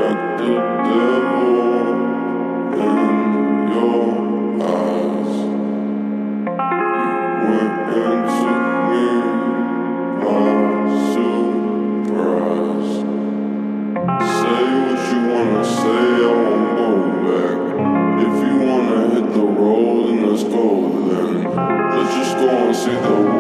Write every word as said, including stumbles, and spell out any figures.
got the devil in your eyes. You went and took me by surprise. Say what you wanna say, I won't go back. If you wanna hit the road, then let's go then. Let's just go and see the